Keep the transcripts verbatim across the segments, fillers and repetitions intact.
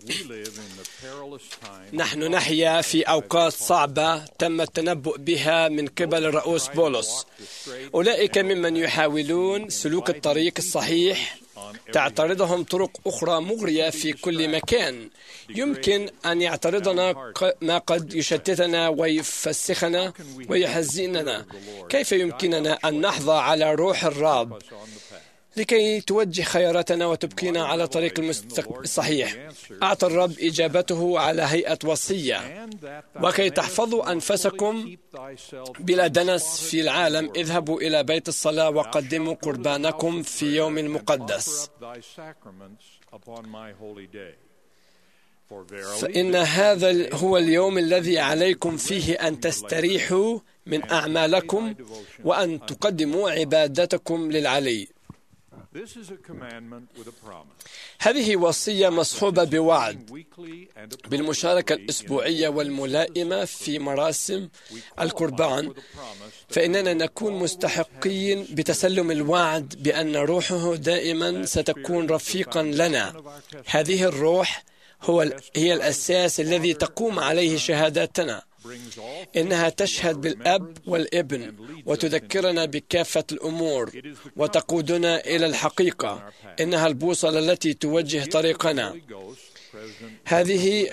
نحن نحيا في أوقات صعبة تم التنبؤ بها من قبل الرئيس بولس. أولئك ممن يحاولون سلوك الطريق الصحيح تعترضهم طرق أخرى مغرية في كل مكان. يمكن أن يعترضنا ما قد يشتتنا ويفسخنا ويحزننا. كيف يمكننا أن نحظى على روح الرب لكي توجه خياراتنا وتبقينا على طريق الصحيح؟ أعطى الرب إجابته على هيئة وصية: وكي تحفظوا أنفسكم بلا دنس في العالم اذهبوا إلى بيت الصلاة وقدموا قربانكم في يوم المقدس، فإن هذا هو اليوم الذي عليكم فيه أن تستريحوا من أعمالكم وأن تقدموا عبادتكم للعلي. هذه وصية مصحوبة بوعد بالمشاركة الأسبوعية والملائمة في مراسم القربان، فإننا نكون مستحقين بتسلم الوعد بأن روحه دائما ستكون رفيقا لنا. هذه الروح هو هي الأساس الذي تقوم عليه شهاداتنا. إنها تشهد بالأب والابن وتذكرنا بكافة الأمور وتقودنا إلى الحقيقة. إنها البوصلة التي توجه طريقنا. هذه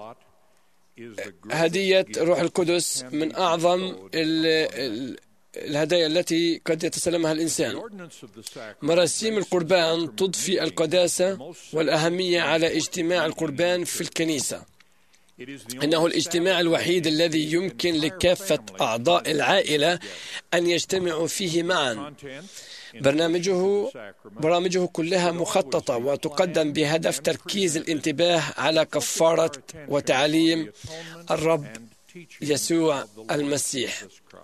هدية روح القدس من أعظم الهدايا التي قد يتسلمها الإنسان. مراسيم القربان تضفي القداسة والأهمية على اجتماع القربان في الكنيسة. إنه الاجتماع الوحيد الذي يمكن لكافة أعضاء العائلة أن يجتمعوا فيه معا. برنامجه برامجه كلها مخططة وتقدم بهدف تركيز الانتباه على كفارة وتعليم الرب يسوع المسيح.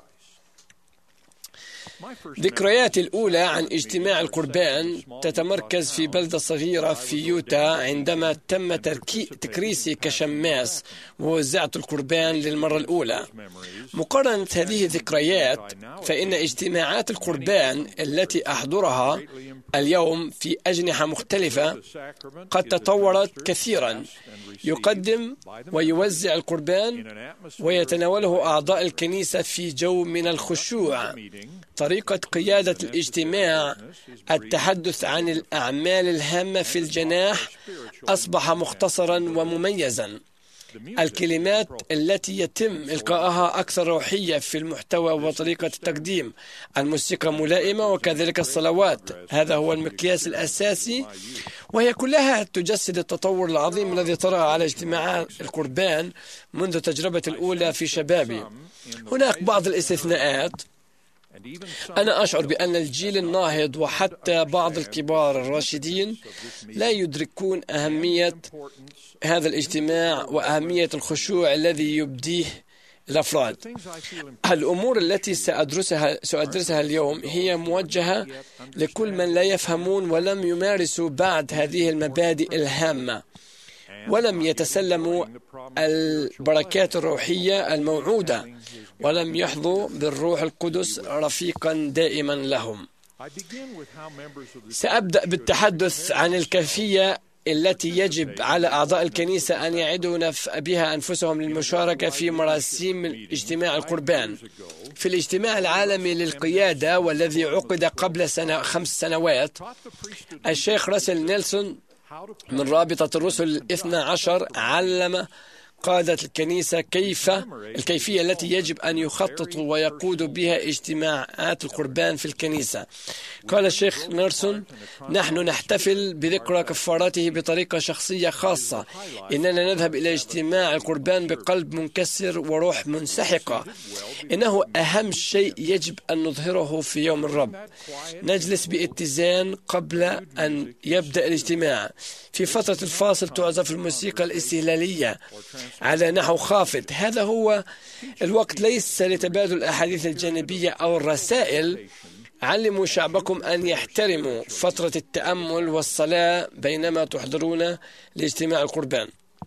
ذكرياتي الأولى عن اجتماع القربان تتمركز في بلدة صغيرة في يوتا عندما تم تكريسي كشماس ووزعت القربان للمرة الأولى. مقارنة هذه الذكريات، فإن اجتماعات القربان التي أحضرها اليوم في أجنحة مختلفة قد تطورت كثيرا. يقدم ويوزع القربان ويتناوله أعضاء الكنيسة في جو من الخشوع. طريقة قيادة الاجتماع، التحدث عن الأعمال الهامة في الجناح، أصبح مختصرا ومميزا. الكلمات التي يتم إلقائها أكثر روحية في المحتوى وطريقة التقديم. الموسيقى ملائمة وكذلك الصلوات. هذا هو المقياس الأساسي، وهي كلها تجسد التطور العظيم الذي طرأ على اجتماع القربان منذ تجربتي الأولى في شبابي. هناك بعض الاستثناءات. أنا أشعر بأن الجيل الناهض وحتى بعض الكبار الراشدين لا يدركون أهمية هذا الاجتماع وأهمية الخشوع الذي يبديه الأفراد. الأمور التي سأدرسها, سأدرسها اليوم هي موجهة لكل من لا يفهمون ولم يمارسوا بعد هذه المبادئ الهامة ولم يتسلموا البركات الروحية الموعودة ولم يحظوا بالروح القدس رفيقا دائما لهم. سأبدأ بالتحدث عن الكيفية التي يجب على أعضاء الكنيسة أن يعدوا بها أنفسهم للمشاركة في مراسيم اجتماع القربان. في الاجتماع العالمي للقيادة والذي عقد قبل سنة خمس سنوات، الشيخ راسل نيلسون من رابطة الرسل الاثنى عشر علم قادة الكنيسة كيف الكيفية التي يجب أن يخططوا ويقودوا بها اجتماعات القربان في الكنيسة. قال الشيخ نيلسون: نحن نحتفل بذكرى كفارته بطريقة شخصية خاصة. إننا نذهب إلى اجتماع القربان بقلب منكسر وروح منسحقة. إنه أهم شيء يجب أن نظهره في يوم الرب. نجلس باتزان قبل أن يبدأ الاجتماع. في فترة الفاصل تعزف الموسيقى الاستهلالية على نحو خافت. هذا هو الوقت ليس لتبادل الأحاديث الجانبية أو الرسائل. علموا شعبكم أن يحترموا فترة التأمل والصلاة بينما تحضرون لاجتماع القربان.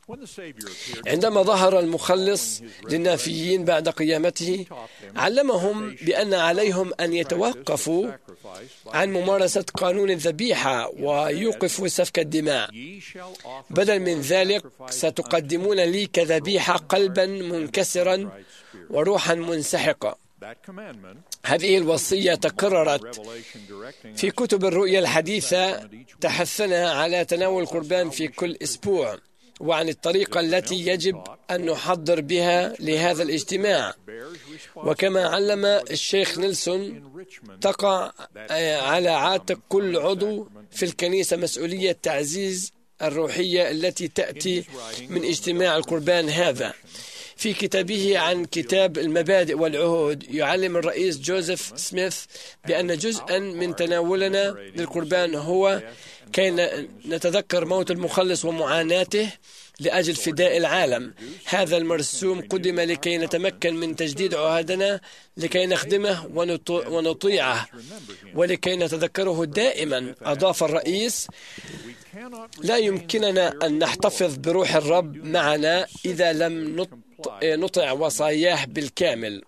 عندما ظهر المخلص للنافيين بعد قيامته علمهم بأن عليهم أن يتوقفوا عن ممارسة قانون الذبيحة ويوقفوا سفك الدماء. بدل من ذلك ستقدمون لي كذبيحة قلبا منكسرا وروحا منسحقة. هذه الوصية تكررت في كتب الرؤيا الحديثة، تحثنا على تناول القربان في كل أسبوع وعن الطريقة التي يجب أن نحضر بها لهذا الاجتماع. وكما علم الشيخ نيلسون، تقع على عاتق كل عضو في الكنيسة مسؤولية تعزيز الروحية التي تأتي من اجتماع القربان هذا. في كتابه عن كتاب المبادئ والعهود يعلم الرئيس جوزيف سميث بأن جزءا من تناولنا للقربان هو كي نتذكر موت المخلص ومعاناته لأجل فداء العالم. هذا المرسوم قدم لكي نتمكن من تجديد عهدنا، لكي نخدمه ونطيعه ولكي نتذكره دائما. أضاف الرئيس: لا يمكننا أن نحتفظ بروح الرب معنا إذا لم نطع وصاياه بالكامل.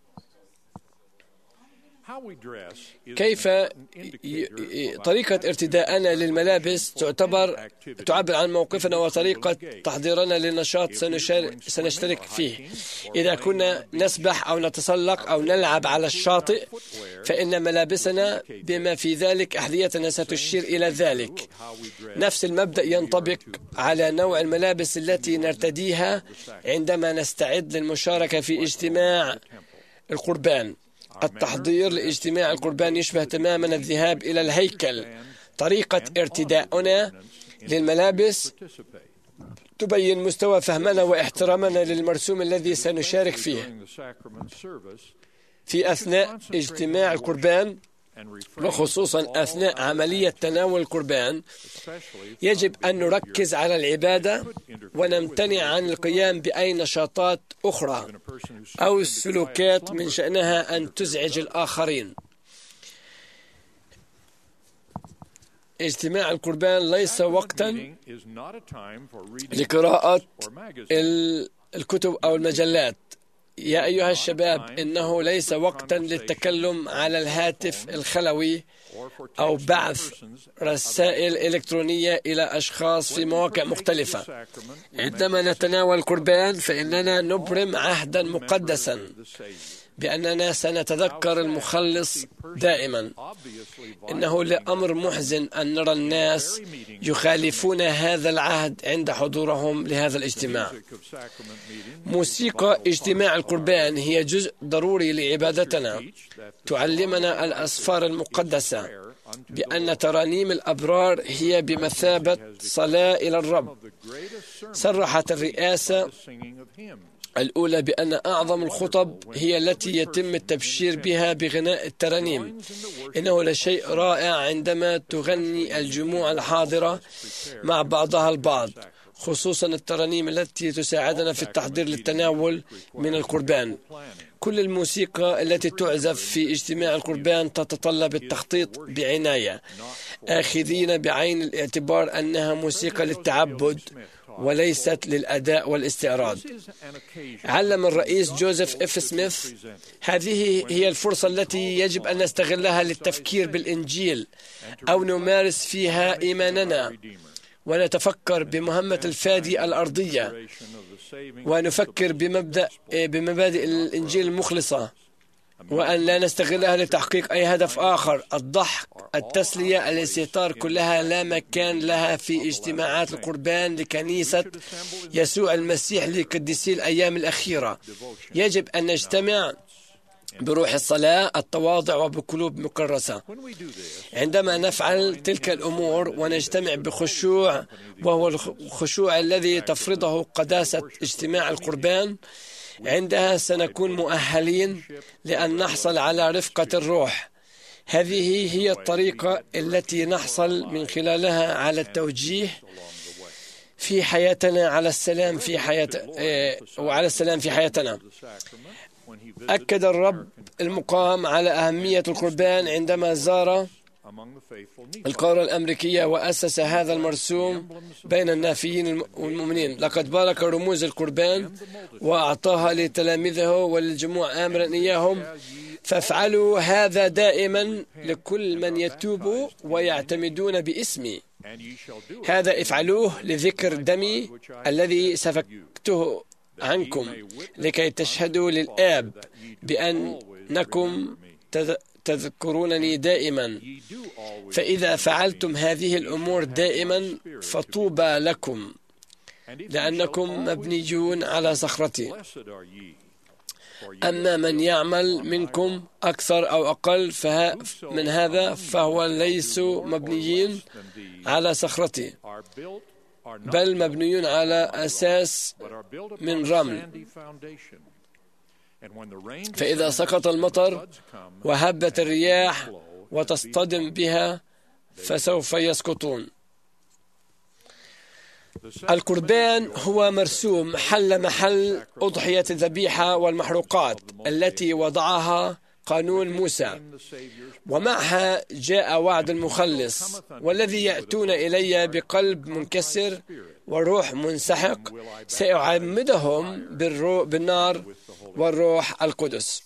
كيف طريقة ارتداءنا للملابس تعتبر تعبر عن موقفنا وطريقة تحضيرنا للنشاط سنشترك فيه. إذا كنا نسبح أو نتسلق أو نلعب على الشاطئ فإن ملابسنا بما في ذلك أحذيتنا ستشير إلى ذلك. نفس المبدأ ينطبق على نوع الملابس التي نرتديها عندما نستعد للمشاركة في اجتماع القربان. التحضير لاجتماع القربان يشبه تماما الذهاب إلى الهيكل. طريقة ارتداؤنا للملابس تبين مستوى فهمنا واحترامنا للمرسوم الذي سنشارك فيه في أثناء اجتماع القربان، وخصوصا أثناء عملية تناول القربان. يجب أن نركز على العبادة ونمتنع عن القيام بأي نشاطات أخرى أو السلوكات من شأنها أن تزعج الآخرين. اجتماع القربان ليس وقتا لقراءة الكتب أو المجلات. يا أيها الشباب، إنه ليس وقتا للتكلم على الهاتف الخلوي أو بعث رسائل إلكترونية إلى أشخاص في مواقع مختلفة. عندما نتناول القربان فإننا نبرم عهدا مقدسا بأننا سنتذكر المخلص دائما. إنه لأمر محزن أن نرى الناس يخالفون هذا العهد عند حضورهم لهذا الاجتماع. موسيقى اجتماع القربان هي جزء ضروري لعبادتنا. تعلمنا الأسفار المقدسة بأن ترانيم الأبرار هي بمثابة صلاة إلى الرب. صرحت الرئاسة الأولى بأن أعظم الخطب هي التي يتم التبشير بها بغناء الترانيم. إنه لشيء رائع عندما تغني الجموع الحاضرة مع بعضها البعض، خصوصا الترانيم التي تساعدنا في التحضير للتناول من القربان. كل الموسيقى التي تعزف في اجتماع القربان تتطلب التخطيط بعناية، آخذين بعين الاعتبار أنها موسيقى للتعبد وليست للأداء والاستعراض. علم الرئيس جوزيف إف سميث: هذه هي الفرصة التي يجب أن نستغلها للتفكير بالإنجيل أو نمارس فيها إيماننا ونتفكر بمهمة الفادي الأرضية ونفكر بمبدأ بمبادئ الإنجيل المخلصة، وأن لا نستغلها لتحقيق أي هدف آخر. الضحك، التسلية، الاستهتار كلها لا مكان لها في اجتماعات القربان لكنيسة يسوع المسيح لقديسي الأيام الأخيرة. يجب أن نجتمع بروح الصلاة، التواضع، وبقلوب مكرسة. عندما نفعل تلك الأمور ونجتمع بخشوع، وهو الخشوع الذي تفرضه قداسة اجتماع القربان، عندها سنكون مؤهلين لأن نحصل على رفقة الروح. هذه هي الطريقة التي نحصل من خلالها على التوجيه في حياتنا، على السلام في حياة وعلى السلام في حياتنا. أكد الرب المقام على أهمية القربان عندما زار القارة الأمريكية وأسس هذا المرسوم بين النافيين والمؤمنين. لقد بارك رموز القربان وأعطاها لتلاميذه وللجموع آمرا إياهم فافعلوا هذا دائما لكل من يتوب ويعتمدون باسمي. هذا افعلوه لذكر دمي الذي سفكته عنكم لكي تشهدوا للآب بأنكم تذكرونني دائما. فإذا فعلتم هذه الأمور دائما فطوبى لكم لأنكم مبنيون على صخرتي. أما من يعمل منكم أكثر أو أقل من هذا فهو ليس مبنيين على صخرتي بل مبنيون على أساس من رمل. فإذا سقط المطر وهبت الرياح وتصطدم بها فسوف يسقطون. القربان هو مرسوم حل محل أضحية الذبيحة والمحروقات التي وضعها قانون موسى، ومعها جاء وعد المخلص والذي يأتون إلي بقلب منكسر وروح منسحق سأعمدهم بالنار والروح القدس.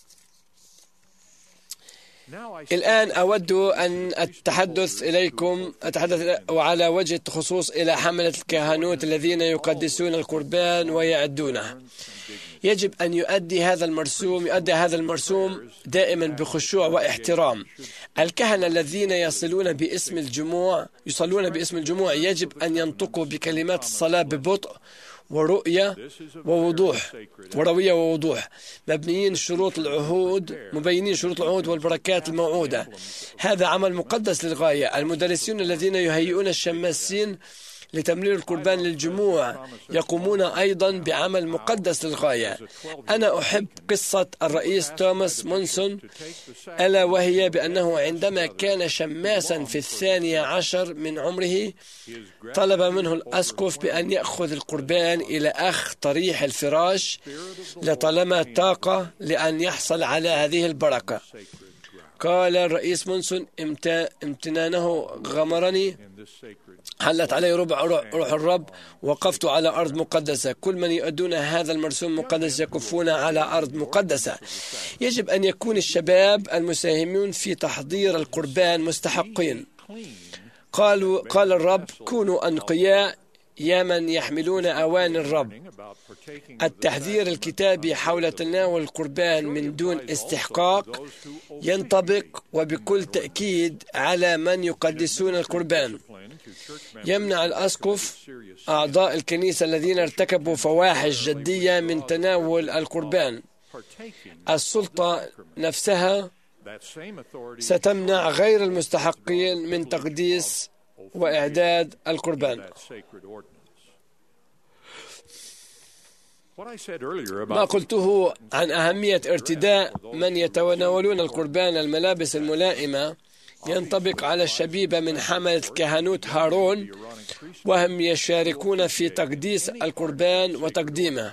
الآن أود أن أتحدث إليكم أتحدث على وجه الخصوص إلى حملة الكهنوت الذين يقدسون القربان ويعدونه. يجب أن يؤدي هذا المرسوم يؤدي هذا المرسوم دائما بخشوع واحترام. الكهنة الذين يصلون باسم الجموع يصلون باسم الجموع يجب أن ينطقوا بكلمات الصلاة ببطء ورؤية ووضوح وروية ووضوح، مبنيين شروط العهود مبينين شروط العهود والبركات الموعودة. هذا عمل مقدس للغاية. المدرسين الذين يهيئون الشماسين لتمرير القربان للجموع يقومون أيضا بعمل مقدس للغاية. أنا أحب قصة الرئيس توماس مونسون، ألا وهي بأنه عندما كان شماسا في الثانية عشر من عمره طلب منه الأسقف بأن يأخذ القربان إلى أخ طريح الفراش لطالما طاقة لأن يحصل على هذه البركة. قال الرئيس مونسون امتنانه غمرني، حلت علي ربع روح الرب، وقفت على أرض مقدسة. كل من يؤدون هذا المرسوم مقدس يكفون على أرض مقدسة. يجب أن يكون الشباب المساهمون في تحضير القربان مستحقين. قالوا قال الرب كونوا أنقياء يا من يحملون أواني الرب. التحذير الكتابي حول تناول القربان من دون استحقاق ينطبق وبكل تأكيد على من يقدسون القربان. يمنع الأسقف أعضاء الكنيسة الذين ارتكبوا فواحش جدية من تناول القربان. السلطة نفسها ستمنع غير المستحقين من تقديس وإعداد القربان. ما قلته عن أهمية ارتداء من يتناولون القربان الملابس الملائمة ينطبق على الشبيبة من حملة كهنوت هارون، وهم يشاركون في تقديس القربان وتقديمه.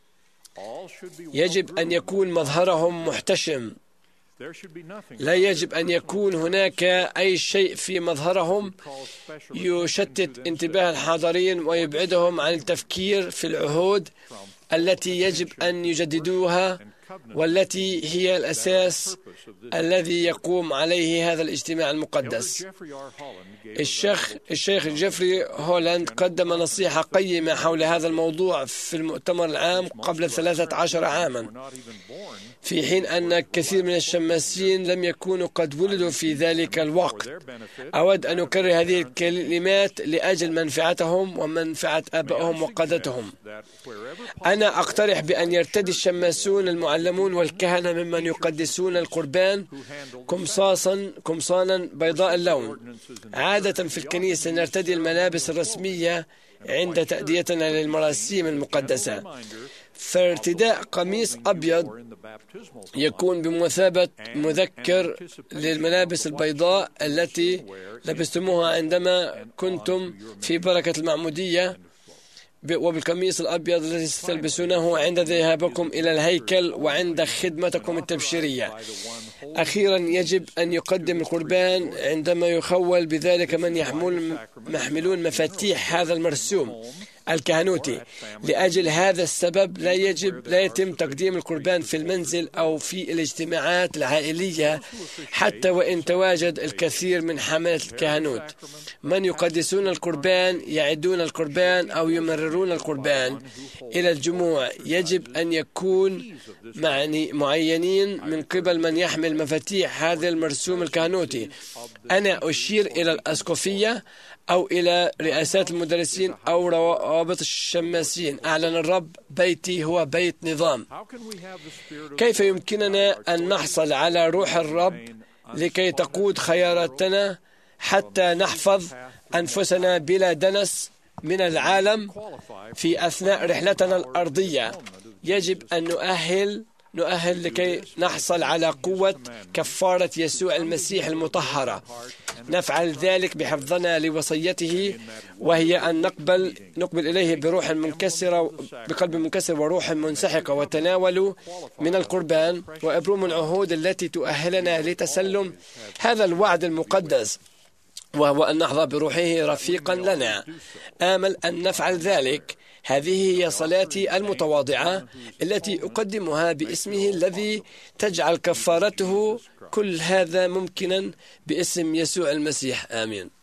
يجب أن يكون مظهرهم محتشم. لا يجب أن يكون هناك أي شيء في مظهرهم يشتت انتباه الحاضرين ويبعدهم عن التفكير في العهود التي يجب أن يجددوها والتي هي الأساس الذي يقوم عليه هذا الاجتماع المقدس. الشيخ الشيخ جيفري هولاند قدم نصيحة قيمة حول هذا الموضوع في المؤتمر العام قبل ثلاثة عشر عاما، في حين أن كثير من الشماسين لم يكونوا قد ولدوا في ذلك الوقت. أود أن أكرر هذه الكلمات لأجل منفعتهم ومنفعة آبائهم وقادتهم. أنا أقترح بأن يرتدي الشماسون المعلمون والكهنة ممن يقدسون القربان قمصاصا قمصانا بيضاء اللون. عادة في الكنيسة نرتدي الملابس الرسمية عند تأديتنا للمراسيم المقدسة، فارتداء قميص أبيض يكون بمثابة مذكر للملابس البيضاء التي لبستموها عندما كنتم في بركة المعمودية، وبالقميص الأبيض الذي ستلبسونه عند ذهابكم إلى الهيكل وعند خدمتكم التبشيرية. أخيرا يجب أن يقدم القربان عندما يخول بذلك من يحمل محملون مفاتيح هذا المرسوم الكهنوتي. لأجل هذا السبب لا يجب لا يتم تقديم القربان في المنزل أو في الاجتماعات العائلية، حتى وإن تواجد الكثير من حملة الكهنوت. من يقدسون القربان يعدون القربان أو يمررون القربان إلى الجموع يجب أن يكون معني معينين من قبل من يحمل مفاتيح هذا المرسوم الكهنوتي. أنا أشير إلى الأسقفية أو إلى رئاسات المدرسين أو روابط الشماسين. أعلن الرب بيتي هو بيت نظام. كيف يمكننا أن نحصل على روح الرب لكي تقود خياراتنا حتى نحفظ أنفسنا بلا دنس من العالم في أثناء رحلتنا الأرضية؟ يجب أن نؤهل نؤهل لكي نحصل على قوة كفارة يسوع المسيح المطهرة. نفعل ذلك بحفظنا لوصيته، وهي أن نقبل نقبل إليه بروح منكسرة بقلب منكسر وروح منسحقة، وتناولوا من القربان وإبروم العهود التي تؤهلنا لتسلم هذا الوعد المقدس، وهو أن نحظى بروحه رفيقا لنا. آمل أن نفعل ذلك. هذه هي صلاتي المتواضعة التي أقدمها باسمه الذي تجعل كفارته كل هذا ممكنا باسم يسوع المسيح. آمين.